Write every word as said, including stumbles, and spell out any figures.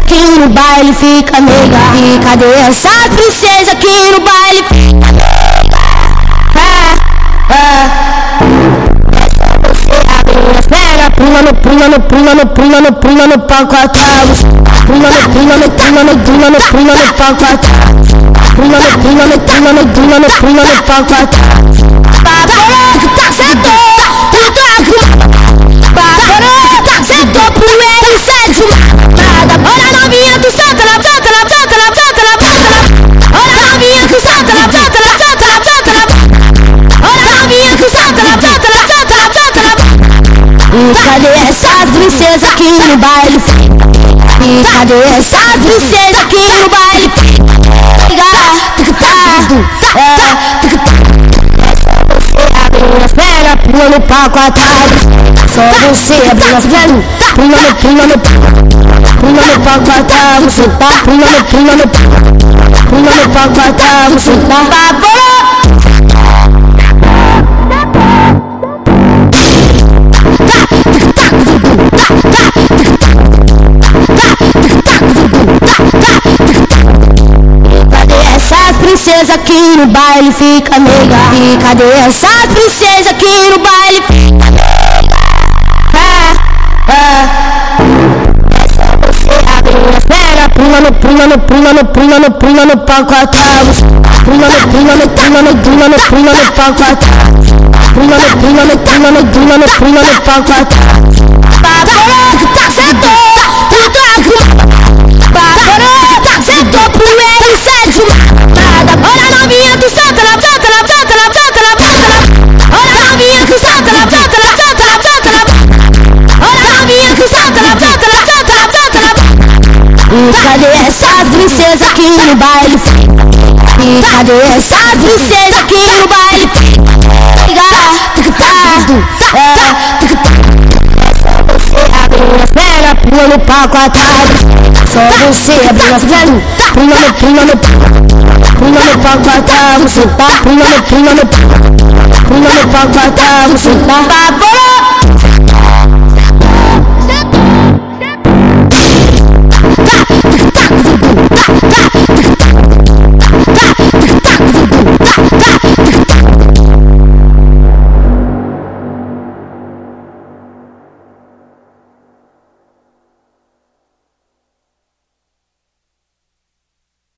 aqui no baile fica nega? E cadê essa princesa aqui no baile fica nega? Ah, ah. Você abre as pernas, pulando, pulando, pulando, pulando, pulando, pacotão. Pulando, pulando, pulando, pulando, pulando, pacotão. Pulando, pulando, pulando, pulando, pulando, pacotão. Paparazzi, tá sentou, tu tá com. Paparazzi, tá sentou, pulei o sétimo. Olha novinha, tu senta na bota, na bota, na bota, na bota. Olha novinha, tu senta na bota, na bota, na bota, na bota. Olha novinha, tu senta na bota, na bota, na bota, na bota. E cadê essa princesa aqui no baile? E cadê essa princesa aqui no baile? Pulando pra quatro, só você abrindo as pernas, pulando, pulando, pulando pra quatro, você tá pulando, pulando, pulando pra quatro, você tá. Princesa aqui no baile fica nega? E cadê essa princesa aqui no baile fica nega? Ah, ah. Você abre as pernas, pulando, pulando, pulando, pulando, pulando, pacotão. Pulando, pulando, pulando, pulando, pulando, pacotão. Pulando, pulando, pulando, pulando, pulando, pacotão. Paparazzi, tá sentou, tu tá com. Paparazzi, tá sentou, pulei o sétimo. Olha novinha, tu senta na bota, na bota, na bota, na bota. Olha novinha, tu senta na bota, na bota, na bota, na bota. Olha novinha, tu senta na bota, na bota, na bota, na bota. E cadê essa princesa aqui no baile? E cadê essa princesa aqui no baile? Você abre as pernas, pulando pra quatro. Só você abre as pernas, pulando, pulando, pulando pra quatro, você tá pulando, pulando, pulando pra quatro, você tá.